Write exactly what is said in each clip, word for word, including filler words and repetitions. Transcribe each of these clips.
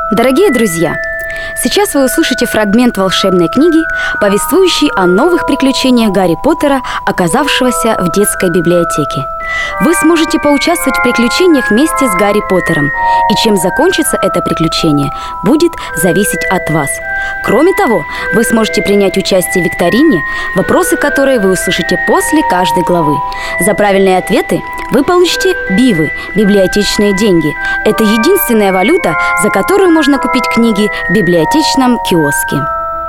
Дорогие друзья, сейчас вы услышите фрагмент волшебной книги, повествующий о новых приключениях Гарри Поттера, оказавшегося в детской библиотеке. Вы сможете поучаствовать в приключениях вместе с Гарри Поттером, и чем закончится это приключение, будет зависеть от вас. Кроме того, вы сможете принять участие в викторине, вопросы которой вы услышите после каждой главы. За правильные ответы вы получите бивы, библиотечные деньги. Это единственная валюта, за которую можно купить книги в библиотечном киоске.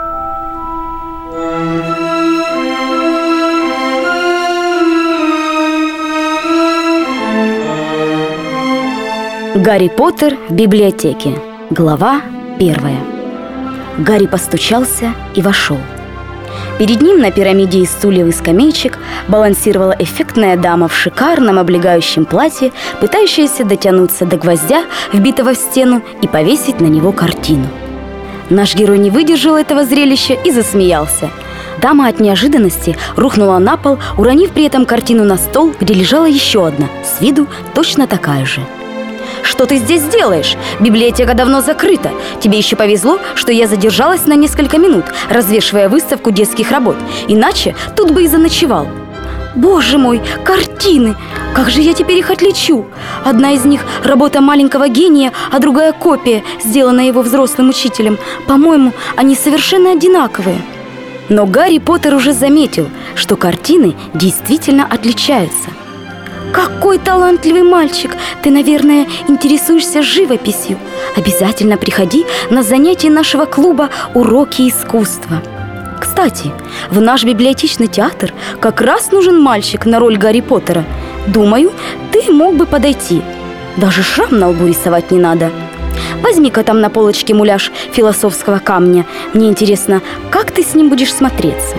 Гарри Поттер в библиотеке. Глава первая. Гарри постучался и вошел. Перед ним на пирамиде из стульев и скамеечек балансировала эффектная дама в шикарном облегающем платье, пытающаяся дотянуться до гвоздя, вбитого в стену, и повесить на него картину. Наш герой не выдержал этого зрелища и засмеялся. Дама от неожиданности рухнула на пол, уронив при этом картину на стол, где лежала еще одна, с виду точно такая же. «Что ты здесь делаешь? Библиотека давно закрыта. Тебе еще повезло, что я задержалась на несколько минут, развешивая выставку детских работ. Иначе тут бы и заночевал». «Боже мой, картины! Как же я теперь их отличу? Одна из них – работа маленького гения, а другая – копия, сделанная его взрослым учителем. По-моему, они совершенно одинаковые». Но Гарри Поттер уже заметил, что картины действительно отличаются. «Какой талантливый мальчик! Ты, наверное, интересуешься живописью. Обязательно приходи на занятия нашего клуба «Уроки искусства». Кстати, в наш библиотечный театр как раз нужен мальчик на роль Гарри Поттера. Думаю, ты мог бы подойти. Даже шрам на лбу рисовать не надо. Возьми-ка там на полочке муляж философского камня. Мне интересно, как ты с ним будешь смотреться?»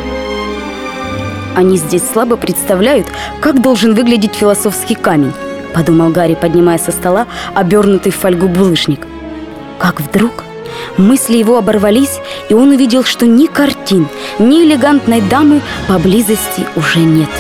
«Они здесь слабо представляют, как должен выглядеть философский камень», — подумал Гарри, поднимая со стола обернутый в фольгу булыжник. Как вдруг мысли его оборвались, и он увидел, что ни картин, ни элегантной дамы поблизости уже нет.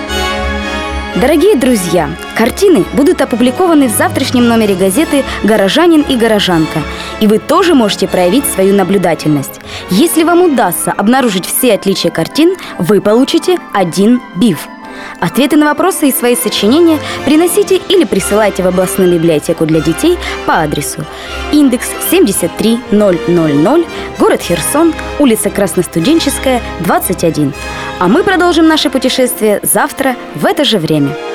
Дорогие друзья, картины будут опубликованы в завтрашнем номере газеты «Горожанин и горожанка», и вы тоже можете проявить свою наблюдательность. Если вам удастся обнаружить все отличия картин, вы получите один бив. Ответы на вопросы и свои сочинения приносите или присылайте в областную библиотеку для детей по адресу индекс семьдесят три ноль ноль ноль, город Херсон, улица Красностуденческая, двадцать один. А мы продолжим наше путешествие завтра в это же время.